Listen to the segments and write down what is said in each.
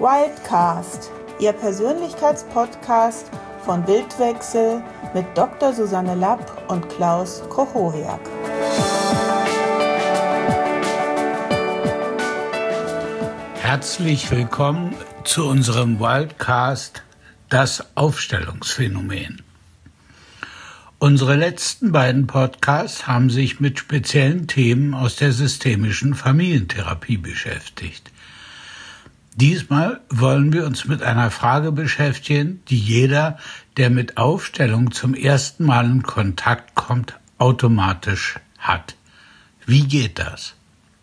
Wildcast, Ihr Persönlichkeitspodcast von Bildwechsel mit Dr. Susanne Lapp und Klaus Kochowiak. Herzlich willkommen zu unserem Wildcast, das Aufstellungsphänomen. Unsere letzten beiden Podcasts haben sich mit speziellen Themen aus der systemischen Familientherapie beschäftigt. Diesmal wollen wir uns mit einer Frage beschäftigen, die jeder, der mit Aufstellung zum ersten Mal in Kontakt kommt, automatisch hat. Wie geht das?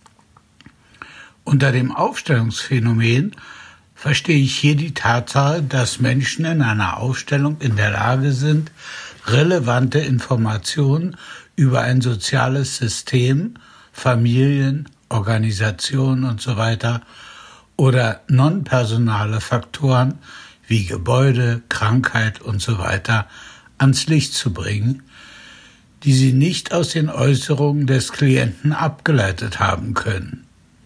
Unter dem Aufstellungsphänomen verstehe ich hier die Tatsache, dass Menschen in einer Aufstellung in der Lage sind, relevante Informationen über ein soziales System, Familien, Organisationen usw. oder nonpersonale Faktoren wie Gebäude, Krankheit usw. ans Licht zu bringen, die sie nicht aus den Äußerungen des Klienten abgeleitet haben können.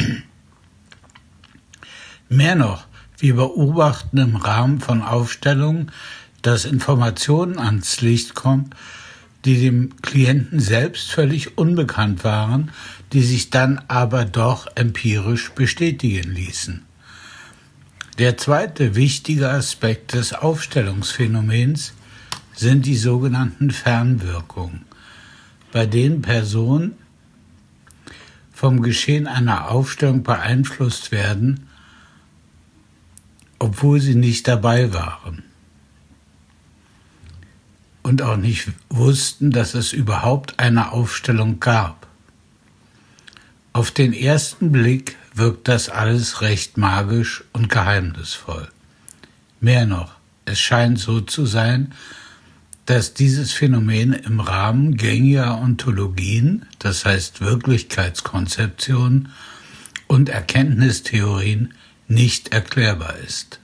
Mehr noch, wir beobachten im Rahmen von Aufstellungen, dass Informationen ans Licht kommen, die dem Klienten selbst völlig unbekannt waren, die sich dann aber doch empirisch bestätigen ließen. Der zweite wichtige Aspekt des Aufstellungsphänomens sind die sogenannten Fernwirkungen, bei denen Personen vom Geschehen einer Aufstellung beeinflusst werden, obwohl sie nicht dabei waren und auch nicht wussten, dass es überhaupt eine Aufstellung gab. Auf den ersten Blick wirkt das alles recht magisch und geheimnisvoll. Mehr noch, es scheint so zu sein, dass dieses Phänomen im Rahmen gängiger Ontologien, das heißt Wirklichkeitskonzeptionen und Erkenntnistheorien, nicht erklärbar ist.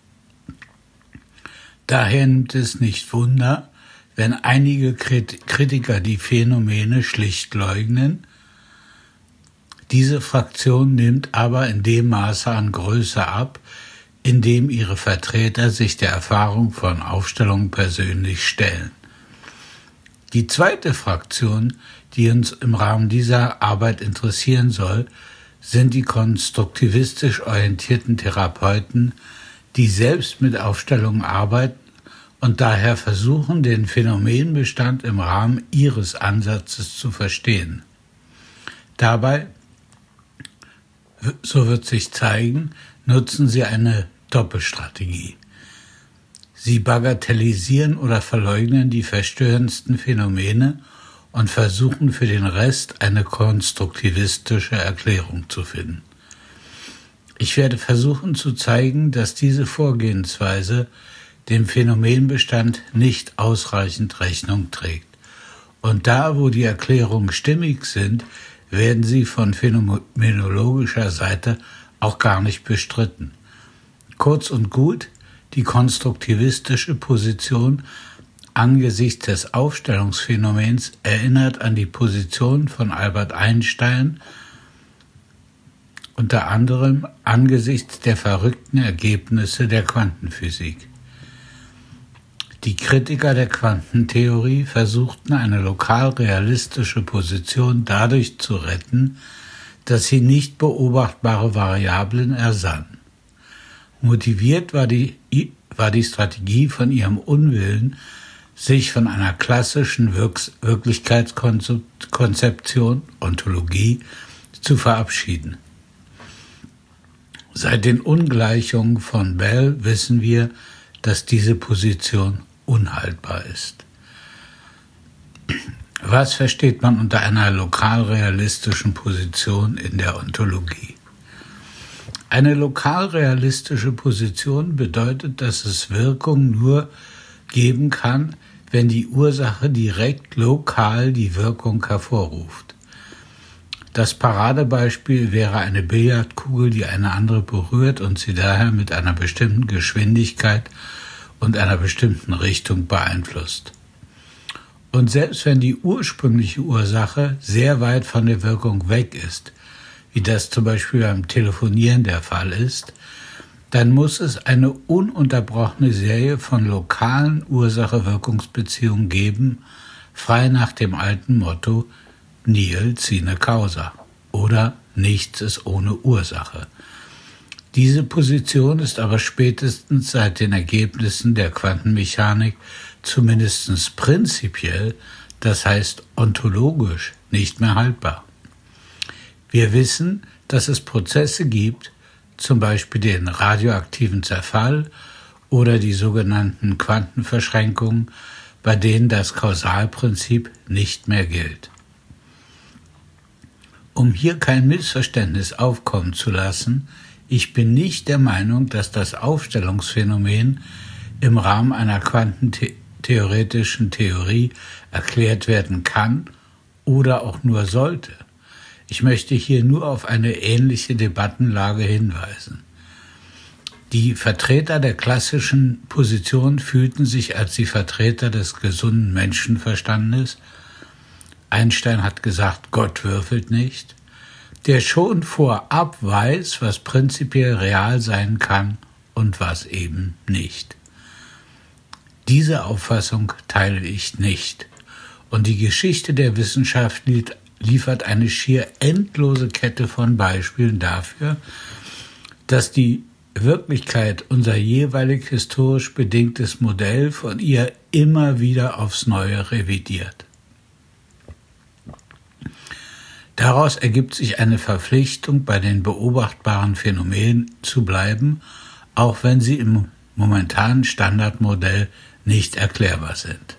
Daher nimmt es nicht Wunder, wenn einige Kritiker die Phänomene schlicht leugnen. Diese Fraktion nimmt aber in dem Maße an Größe ab, in dem ihre Vertreter sich der Erfahrung von Aufstellungen persönlich stellen. Die zweite Fraktion, die uns im Rahmen dieser Arbeit interessieren soll, sind die konstruktivistisch orientierten Therapeuten, die selbst mit Aufstellungen arbeiten und daher versuchen, den Phänomenbestand im Rahmen ihres Ansatzes zu verstehen. Dabei, so wird sich zeigen, nutzen sie eine Doppelstrategie. Sie bagatellisieren oder verleugnen die verstörendsten Phänomene und versuchen für den Rest eine konstruktivistische Erklärung zu finden. Ich werde versuchen zu zeigen, dass diese Vorgehensweise dem Phänomenbestand nicht ausreichend Rechnung trägt. Und da, wo die Erklärungen stimmig sind, werden sie von phänomenologischer Seite auch gar nicht bestritten. Kurz und gut, die konstruktivistische Position angesichts des Aufstellungsphänomens erinnert an die Position von Albert Einstein, unter anderem angesichts der verrückten Ergebnisse der Quantenphysik. Die Kritiker der Quantentheorie versuchten eine lokal realistische Position dadurch zu retten, dass sie nicht beobachtbare Variablen ersannen. Motiviert war die Strategie von ihrem Unwillen, sich von einer klassischen Wirklichkeitskonzeption, Ontologie, zu verabschieden. Seit den Ungleichungen von Bell wissen wir, dass diese Position unhaltbar ist. Was versteht man unter einer lokal-realistischen Position in der Ontologie? Eine lokal-realistische Position bedeutet, dass es Wirkung nur geben kann, wenn die Ursache direkt lokal die Wirkung hervorruft. Das Paradebeispiel wäre eine Billardkugel, die eine andere berührt und sie daher mit einer bestimmten Geschwindigkeit und einer bestimmten Richtung beeinflusst. Und selbst wenn die ursprüngliche Ursache sehr weit von der Wirkung weg ist, wie das zum Beispiel beim Telefonieren der Fall ist, dann muss es eine ununterbrochene Serie von lokalen Ursache-Wirkungsbeziehungen geben, frei nach dem alten Motto Nihil sine causa oder nichts ist ohne Ursache. Diese Position ist aber spätestens seit den Ergebnissen der Quantenmechanik zumindest prinzipiell, das heißt ontologisch, nicht mehr haltbar. Wir wissen, dass es Prozesse gibt, zum Beispiel den radioaktiven Zerfall oder die sogenannten Quantenverschränkungen, bei denen das Kausalprinzip nicht mehr gilt. Um hier kein Missverständnis aufkommen zu lassen, ich bin nicht der Meinung, dass das Aufstellungsphänomen im Rahmen einer quantentheoretischen Theorie erklärt werden kann oder auch nur sollte. Ich möchte hier nur auf eine ähnliche Debattenlage hinweisen. Die Vertreter der klassischen Position fühlten sich als die Vertreter des gesunden Menschenverstandes. Einstein hat gesagt, Gott würfelt nicht, der schon vorab weiß, was prinzipiell real sein kann und was eben nicht. Diese Auffassung teile ich nicht. Und die Geschichte der Wissenschaft liefert eine schier endlose Kette von Beispielen dafür, dass die Wirklichkeit unser jeweilig historisch bedingtes Modell von ihr immer wieder aufs Neue revidiert. Daraus ergibt sich eine Verpflichtung, bei den beobachtbaren Phänomenen zu bleiben, auch wenn sie im momentanen Standardmodell nicht erklärbar sind.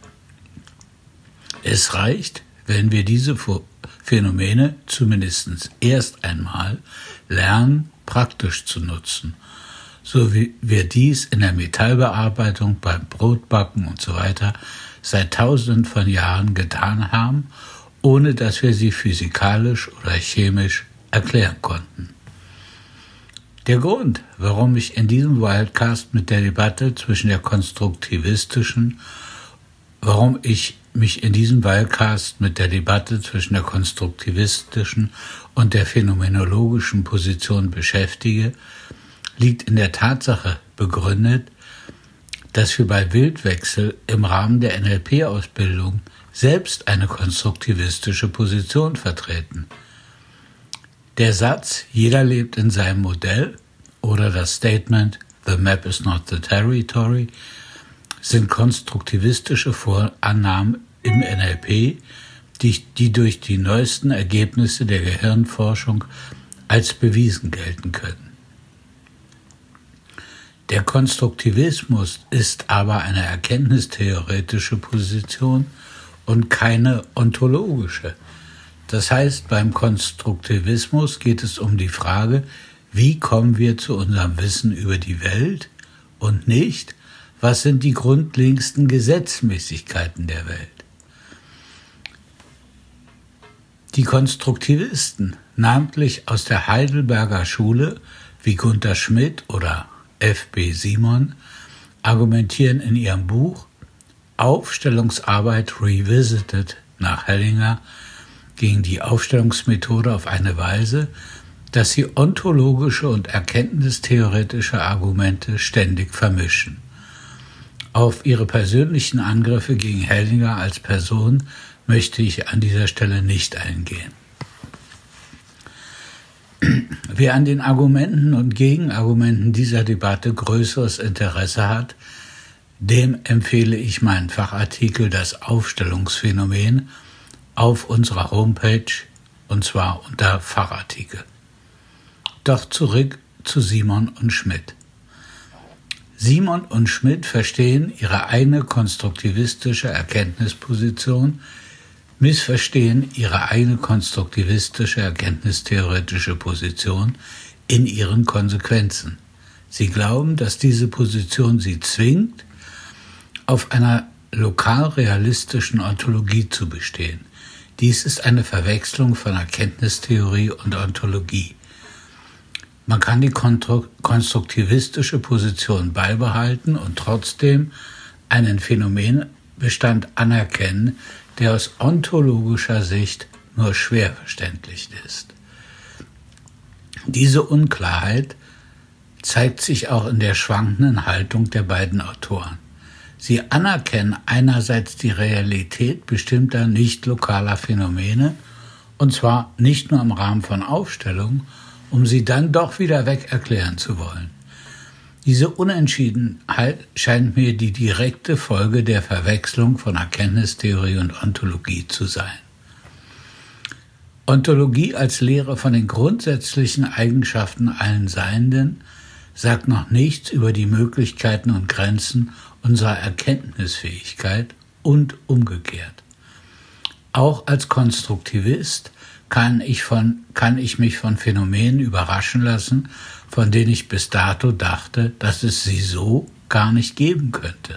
Es reicht, wenn wir diese Phänomene zumindest erst einmal lernen, praktisch zu nutzen, so wie wir dies in der Metallbearbeitung, beim Brotbacken usw. seit Tausenden von Jahren getan haben, ohne dass wir sie physikalisch oder chemisch erklären konnten. Der Grund, warum ich in diesem Wildcast mit der Debatte zwischen der konstruktivistischen und der phänomenologischen Position beschäftige, liegt in der Tatsache begründet, dass wir bei Wildwechsel im Rahmen der NLP-Ausbildung selbst eine konstruktivistische Position vertreten. Der Satz, jeder lebt in seinem Modell, oder das Statement, the map is not the territory, sind konstruktivistische Vorannahmen im NLP, die durch die neuesten Ergebnisse der Gehirnforschung als bewiesen gelten können. Der Konstruktivismus ist aber eine erkenntnistheoretische Position und keine ontologische. Das heißt, beim Konstruktivismus geht es um die Frage, wie kommen wir zu unserem Wissen über die Welt und nicht, was sind die grundlegendsten Gesetzmäßigkeiten der Welt. Die Konstruktivisten, namentlich aus der Heidelberger Schule, wie Gunther Schmidt oder F.B. Simon, argumentieren in ihrem Buch Aufstellungsarbeit Revisited nach Hellinger gegen die Aufstellungsmethode auf eine Weise, dass sie ontologische und erkenntnistheoretische Argumente ständig vermischen. Auf ihre persönlichen Angriffe gegen Hellinger als Person möchte ich an dieser Stelle nicht eingehen. Wer an den Argumenten und Gegenargumenten dieser Debatte größeres Interesse hat, dem empfehle ich meinen Fachartikel Das Aufstellungsphänomen auf unserer Homepage, und zwar unter Fachartikel. Doch zurück zu Simon und Schmidt. Simon und Schmidt verstehen ihre eigene konstruktivistische Erkenntnisposition, missverstehen ihre eigene konstruktivistische erkenntnistheoretische Position in ihren Konsequenzen. Sie glauben, dass diese Position sie zwingt, auf einer lokal realistischen Ontologie zu bestehen. Dies ist eine Verwechslung von Erkenntnistheorie und Ontologie. Man kann die konstruktivistische Position beibehalten und trotzdem einen Phänomenbestand anerkennen, der aus ontologischer Sicht nur schwer verständlich ist. Diese Unklarheit zeigt sich auch in der schwankenden Haltung der beiden Autoren. Sie anerkennen einerseits die Realität bestimmter nicht lokaler Phänomene, und zwar nicht nur im Rahmen von Aufstellungen, um sie dann doch wieder weg erklären zu wollen. Diese Unentschiedenheit scheint mir die direkte Folge der Verwechslung von Erkenntnistheorie und Ontologie zu sein. Ontologie als Lehre von den grundsätzlichen Eigenschaften allen Seienden sagt noch nichts über die Möglichkeiten und Grenzen unserer Erkenntnisfähigkeit und umgekehrt. Auch als Konstruktivist kann ich mich von Phänomenen überraschen lassen, von denen ich bis dato dachte, dass es sie so gar nicht geben könnte.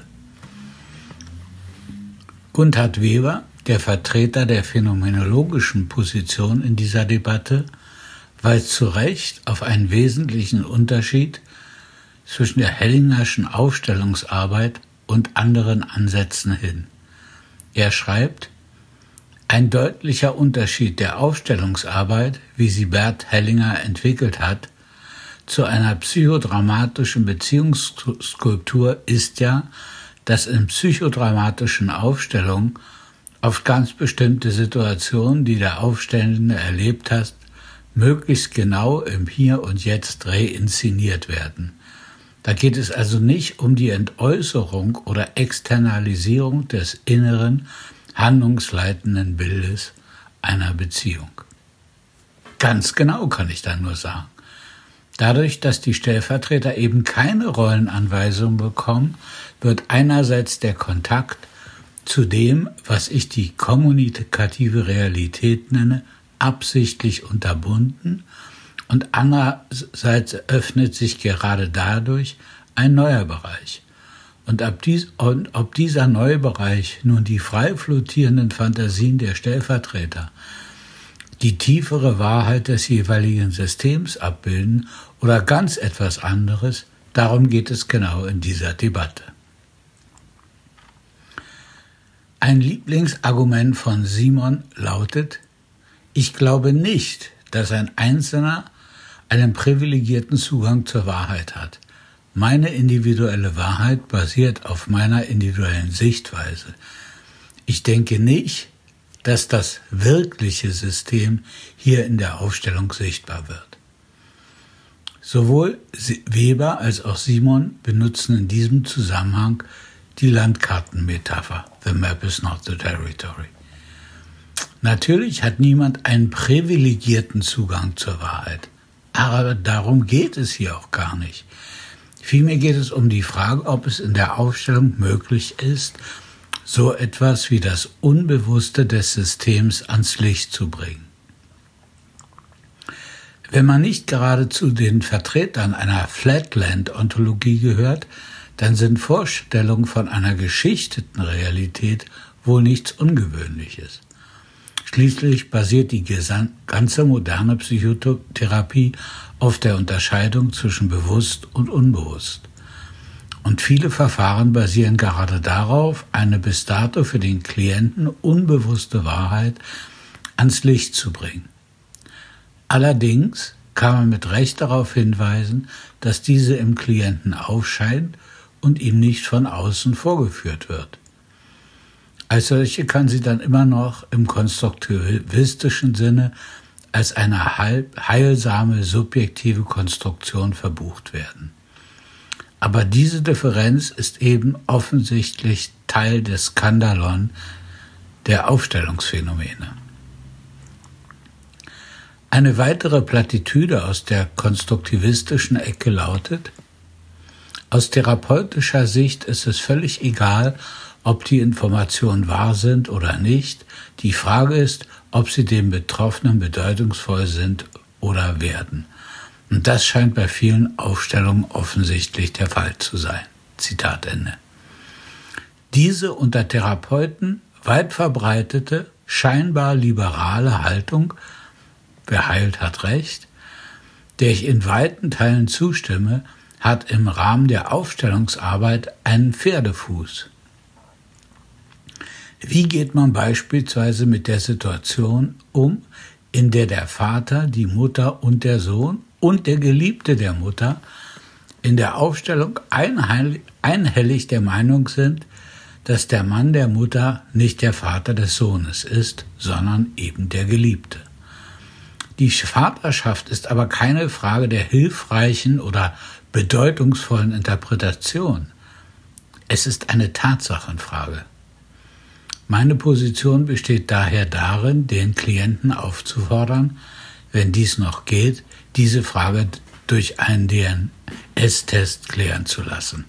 Gunthard Weber, der Vertreter der phänomenologischen Position in dieser Debatte, weist zu Recht auf einen wesentlichen Unterschied zwischen der Hellingerschen Aufstellungsarbeit und anderen Ansätzen hin. Er schreibt: Ein deutlicher Unterschied der Aufstellungsarbeit, wie sie Bert Hellinger entwickelt hat, zu einer psychodramatischen Beziehungsskulptur ist ja, dass in psychodramatischen Aufstellungen auf ganz bestimmte Situationen, die der Aufstellende erlebt hat, möglichst genau im Hier und Jetzt reinszeniert werden. Da geht es also nicht um die Entäußerung oder Externalisierung des inneren, handlungsleitenden Bildes einer Beziehung. Ganz genau kann ich da nur sagen. Dadurch, dass die Stellvertreter eben keine Rollenanweisung bekommen, wird einerseits der Kontakt zu dem, was ich die kommunikative Realität nenne, absichtlich unterbunden und andererseits öffnet sich gerade dadurch ein neuer Bereich. Und ob dieser neue Bereich nun die frei flottierenden Fantasien der Stellvertreter, die tiefere Wahrheit des jeweiligen Systems abbilden oder ganz etwas anderes, darum geht es genau in dieser Debatte. Ein Lieblingsargument von Simon lautet: Ich glaube nicht, dass ein Einzelner einen privilegierten Zugang zur Wahrheit hat. Meine individuelle Wahrheit basiert auf meiner individuellen Sichtweise. Ich denke nicht, dass das wirkliche System hier in der Aufstellung sichtbar wird. Sowohl Weber als auch Simon benutzen in diesem Zusammenhang die Landkartenmetapher. The map is not the territory. Natürlich hat niemand einen privilegierten Zugang zur Wahrheit. Aber darum geht es hier auch gar nicht. Vielmehr geht es um die Frage, ob es in der Aufstellung möglich ist, so etwas wie das Unbewusste des Systems ans Licht zu bringen. Wenn man nicht gerade zu den Vertretern einer Flatland-Ontologie gehört, dann sind Vorstellungen von einer geschichteten Realität wohl nichts Ungewöhnliches. Schließlich basiert die ganze moderne Psychotherapie auf der Unterscheidung zwischen bewusst und unbewusst. Und viele Verfahren basieren gerade darauf, eine bis dato für den Klienten unbewusste Wahrheit ans Licht zu bringen. Allerdings kann man mit Recht darauf hinweisen, dass diese im Klienten aufscheint und ihm nicht von außen vorgeführt wird. Als solche kann sie dann immer noch im konstruktivistischen Sinne als eine heilsame subjektive Konstruktion verbucht werden. Aber diese Differenz ist eben offensichtlich Teil des Skandalon der Aufstellungsphänomene. Eine weitere Plattitüde aus der konstruktivistischen Ecke lautet: Aus therapeutischer Sicht ist es völlig egal, ob die Informationen wahr sind oder nicht. Die Frage ist, ob sie dem Betroffenen bedeutungsvoll sind oder werden. Und das scheint bei vielen Aufstellungen offensichtlich der Fall zu sein. Zitat Ende. Diese unter Therapeuten weit verbreitete, scheinbar liberale Haltung, wer heilt, hat Recht, der ich in weiten Teilen zustimme, hat im Rahmen der Aufstellungsarbeit einen Pferdefuß. Wie geht man beispielsweise mit der Situation um, in der der Vater, die Mutter und der Sohn und der Geliebte der Mutter in der Aufstellung einhellig der Meinung sind, dass der Mann der Mutter nicht der Vater des Sohnes ist, sondern eben der Geliebte. Die Vaterschaft ist aber keine Frage der hilfreichen oder bedeutungsvollen Interpretation. Es ist eine Tatsachenfrage. Meine Position besteht daher darin, den Klienten aufzufordern, wenn dies noch geht, diese Frage durch einen DNS-Test klären zu lassen.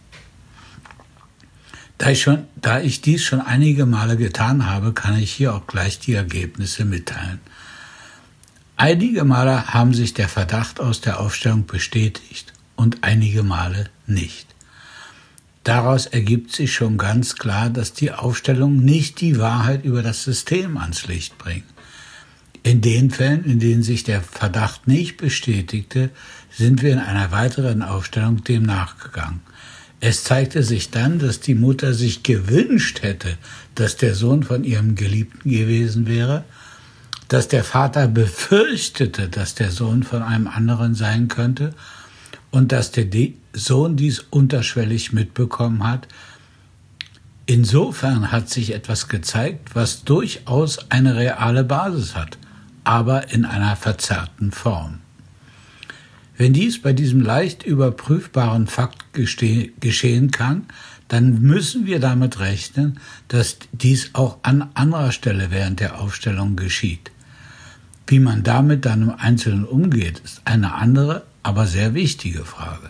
Da ich dies schon einige Male getan habe, kann ich hier auch gleich die Ergebnisse mitteilen. Einige Male haben sich der Verdacht aus der Aufstellung bestätigt und einige Male nicht. Daraus ergibt sich schon ganz klar, dass die Aufstellung nicht die Wahrheit über das System ans Licht bringt. In den Fällen, in denen sich der Verdacht nicht bestätigte, sind wir in einer weiteren Aufstellung dem nachgegangen. Es zeigte sich dann, dass die Mutter sich gewünscht hätte, dass der Sohn von ihrem Geliebten gewesen wäre, dass der Vater befürchtete, dass der Sohn von einem anderen sein könnte und dass der Sohn dies unterschwellig mitbekommen hat. Insofern hat sich etwas gezeigt, was durchaus eine reale Basis hat, aber in einer verzerrten Form. Wenn dies bei diesem leicht überprüfbaren Fakt geschehen kann, dann müssen wir damit rechnen, dass dies auch an anderer Stelle während der Aufstellung geschieht. Wie man damit dann im Einzelnen umgeht, ist eine andere, aber sehr wichtige Frage.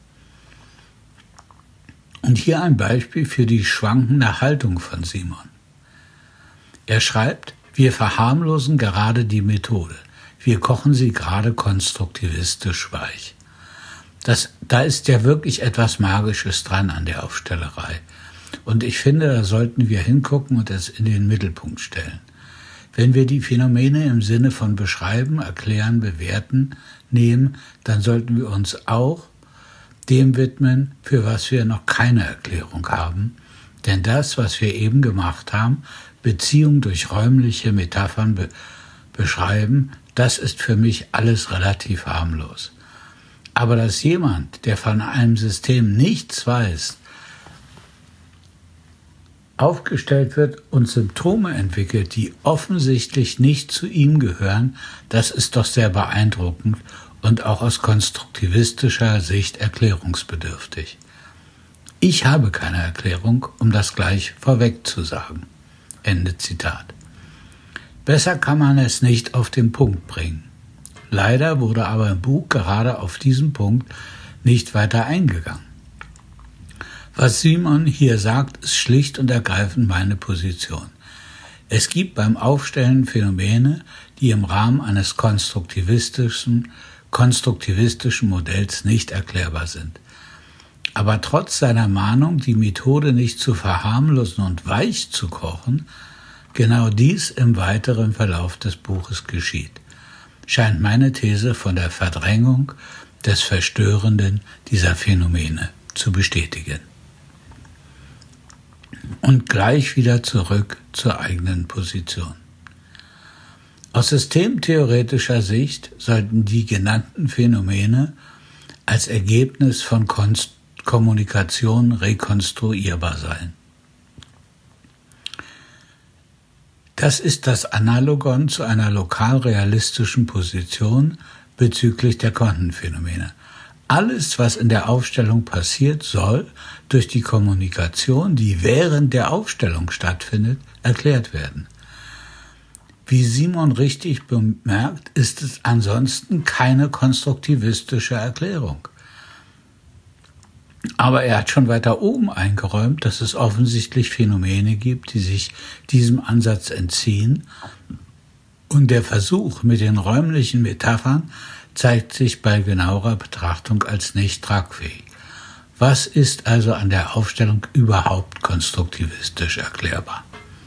Und hier ein Beispiel für die schwankende Haltung von Simon. Er schreibt, wir verharmlosen gerade die Methode. Wir kochen sie gerade konstruktivistisch weich. Da ist ja wirklich etwas Magisches dran an der Aufstellerei. Und ich finde, da sollten wir hingucken und es in den Mittelpunkt stellen. Wenn wir die Phänomene im Sinne von beschreiben, erklären, bewerten nehmen, dann sollten wir uns auch dem widmen, für was wir noch keine Erklärung haben. Denn das, was wir eben gemacht haben, Beziehung durch räumliche Metaphern beschreiben, das ist für mich alles relativ harmlos. Aber dass jemand, der von einem System nichts weiß, aufgestellt wird und Symptome entwickelt, die offensichtlich nicht zu ihm gehören, das ist doch sehr beeindruckend und auch aus konstruktivistischer Sicht erklärungsbedürftig. Ich habe keine Erklärung, um das gleich vorweg zu sagen. Ende Zitat. Besser kann man es nicht auf den Punkt bringen. Leider wurde aber im Buch gerade auf diesen Punkt nicht weiter eingegangen. Was Simon hier sagt, ist schlicht und ergreifend meine Position. Es gibt beim Aufstellen Phänomene, die im Rahmen eines konstruktivistischen Modells nicht erklärbar sind. Aber trotz seiner Mahnung, die Methode nicht zu verharmlosen und weich zu kochen, genau dies im weiteren Verlauf des Buches geschieht, scheint meine These von der Verdrängung des Verstörenden dieser Phänomene zu bestätigen. Und gleich wieder zurück zur eigenen Position. Aus systemtheoretischer Sicht sollten die genannten Phänomene als Ergebnis von Kommunikation rekonstruierbar sein. Das ist das Analogon zu einer lokal-realistischen Position bezüglich der Quantenphänomene. Alles, was in der Aufstellung passiert, soll durch die Kommunikation, die während der Aufstellung stattfindet, erklärt werden. Wie Simon richtig bemerkt, ist es ansonsten keine konstruktivistische Erklärung. Aber er hat schon weiter oben eingeräumt, dass es offensichtlich Phänomene gibt, die sich diesem Ansatz entziehen. Und der Versuch mit den räumlichen Metaphern zeigt sich bei genauerer Betrachtung als nicht tragfähig. Was ist also an der Aufstellung überhaupt konstruktivistisch erklärbar?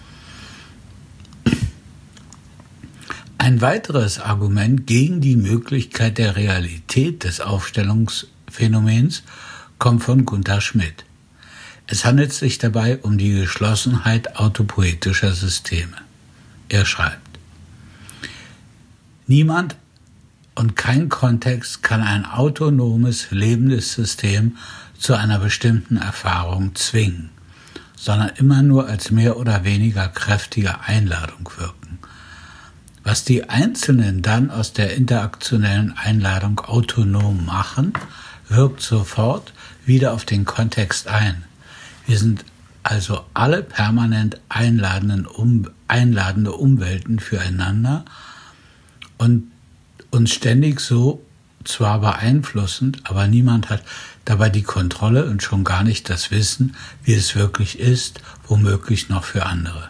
Ein weiteres Argument gegen die Möglichkeit der Realität des Aufstellungsphänomens kommt von Gunther Schmidt. Es handelt sich dabei um die Geschlossenheit autopoetischer Systeme. Er schreibt: Niemand und kein Kontext kann ein autonomes, lebendes System zu einer bestimmten Erfahrung zwingen, sondern immer nur als mehr oder weniger kräftige Einladung wirken. Was die Einzelnen dann aus der interaktionellen Einladung autonom machen, wirkt sofort wieder auf den Kontext ein. Wir sind also alle permanent einladende Umwelten füreinander und uns ständig so zwar beeinflussend, aber niemand hat dabei die Kontrolle und schon gar nicht das Wissen, wie es wirklich ist, womöglich noch für andere.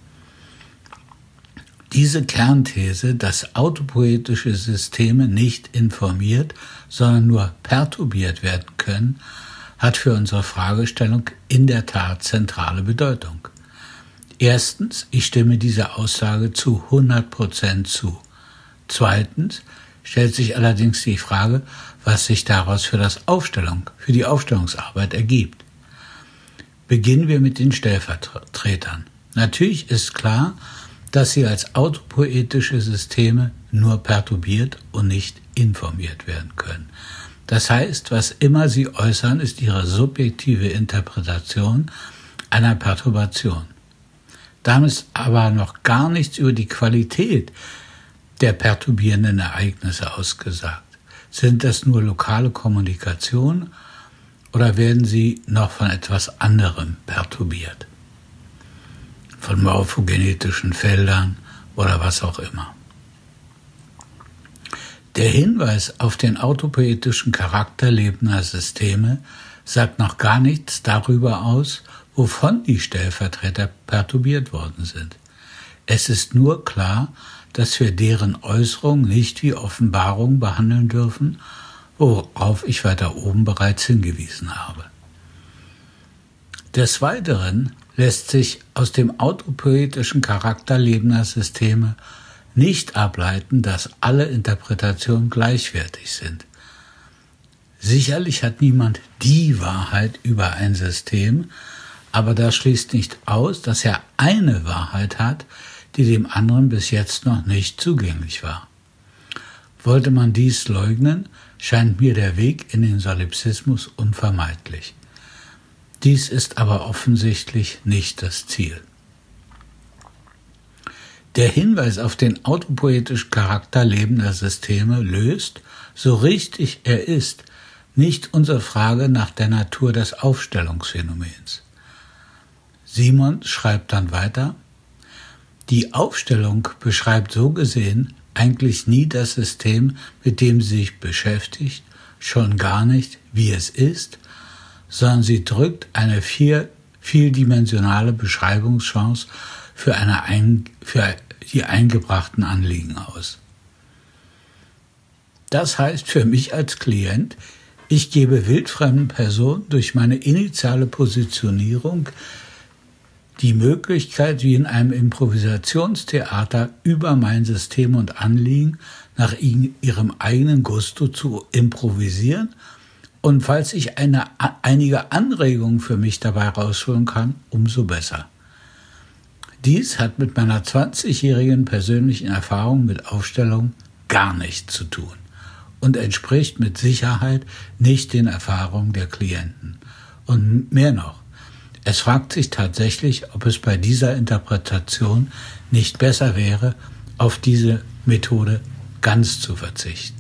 Diese Kernthese, dass autopoetische Systeme nicht informiert, sondern nur perturbiert werden können, hat für unsere Fragestellung in der Tat zentrale Bedeutung. Erstens, ich stimme dieser Aussage zu 100% zu. Zweitens stellt sich allerdings die Frage, was sich daraus für die Aufstellungsarbeit ergibt. Beginnen wir mit den Stellvertretern. Natürlich ist klar, dass sie als autopoetische Systeme nur perturbiert und nicht informiert werden können. Das heißt, was immer sie äußern, ist ihre subjektive Interpretation einer Perturbation. Damit ist aber noch gar nichts über die Qualität der perturbierenden Ereignisse ausgesagt. Sind das nur lokale Kommunikation oder werden sie noch von etwas anderem perturbiert? Von morphogenetischen Feldern oder was auch immer. Der Hinweis auf den autopoetischen Charakter lebender Systeme sagt noch gar nichts darüber aus, wovon die Stellvertreter perturbiert worden sind. Es ist nur klar, dass wir deren Äußerung nicht wie Offenbarung behandeln dürfen, worauf ich weiter oben bereits hingewiesen habe. Des Weiteren lässt sich aus dem autopoetischen Charakter lebender Systeme nicht ableiten, dass alle Interpretationen gleichwertig sind. Sicherlich hat niemand die Wahrheit über ein System, aber das schließt nicht aus, dass er eine Wahrheit hat, die dem anderen bis jetzt noch nicht zugänglich war. Wollte man dies leugnen, scheint mir der Weg in den Solipsismus unvermeidlich. Dies ist aber offensichtlich nicht das Ziel. Der Hinweis auf den autopoetischen Charakter lebender Systeme löst, so richtig er ist, nicht unsere Frage nach der Natur des Aufstellungsphänomens. Simon schreibt dann weiter: Die Aufstellung beschreibt so gesehen eigentlich nie das System, mit dem sie sich beschäftigt, schon gar nicht, wie es ist, sondern sie drückt eine vieldimensionale Beschreibungschance für die eingebrachten Anliegen aus. Das heißt für mich als Klient, ich gebe wildfremden Personen durch meine initiale Positionierung die Möglichkeit, wie in einem Improvisationstheater, über mein System und Anliegen nach ihrem eigenen Gusto zu improvisieren, und falls ich einige Anregungen für mich dabei rausholen kann, umso besser. Dies hat mit meiner 20-jährigen persönlichen Erfahrung mit Aufstellung gar nichts zu tun und entspricht mit Sicherheit nicht den Erfahrungen der Klienten. Und mehr noch, es fragt sich tatsächlich, ob es bei dieser Interpretation nicht besser wäre, auf diese Methode ganz zu verzichten.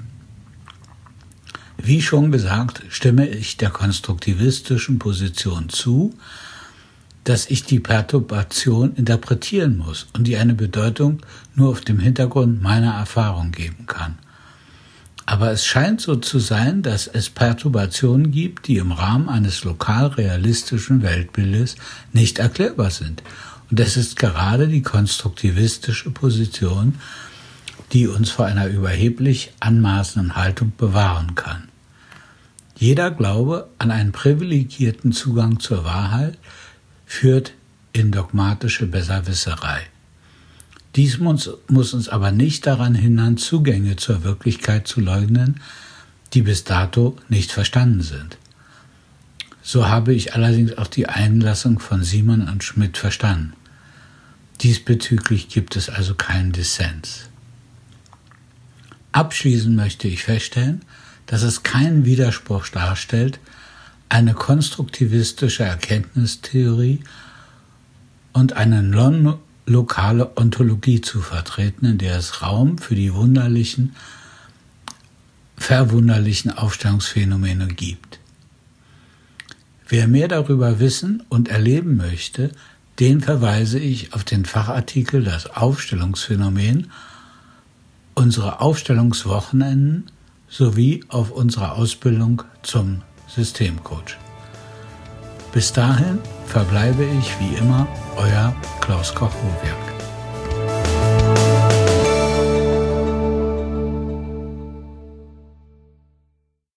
Wie schon gesagt, stimme ich der konstruktivistischen Position zu, dass ich die Perturbation interpretieren muss und die eine Bedeutung nur auf dem Hintergrund meiner Erfahrung geben kann. Aber es scheint so zu sein, dass es Perturbationen gibt, die im Rahmen eines lokal realistischen Weltbildes nicht erklärbar sind. Und das ist gerade die konstruktivistische Position, die uns vor einer überheblich anmaßenden Haltung bewahren kann. Jeder Glaube an einen privilegierten Zugang zur Wahrheit führt in dogmatische Besserwisserei. Dies muss uns aber nicht daran hindern, Zugänge zur Wirklichkeit zu leugnen, die bis dato nicht verstanden sind. So habe ich allerdings auch die Einlassung von Simon und Schmidt verstanden. Diesbezüglich gibt es also keinen Dissens. Abschließend möchte ich feststellen, dass es keinen Widerspruch darstellt, eine konstruktivistische Erkenntnistheorie und eine non-lokale Ontologie zu vertreten, in der es Raum für die verwunderlichen Aufstellungsphänomene gibt. Wer mehr darüber wissen und erleben möchte, den verweise ich auf den Fachartikel Das Aufstellungsphänomen, unsere Aufstellungswochenenden sowie auf unsere Ausbildung zum Systemcoach. Bis dahin verbleibe ich wie immer, euer Klaus Koch-Hoviak.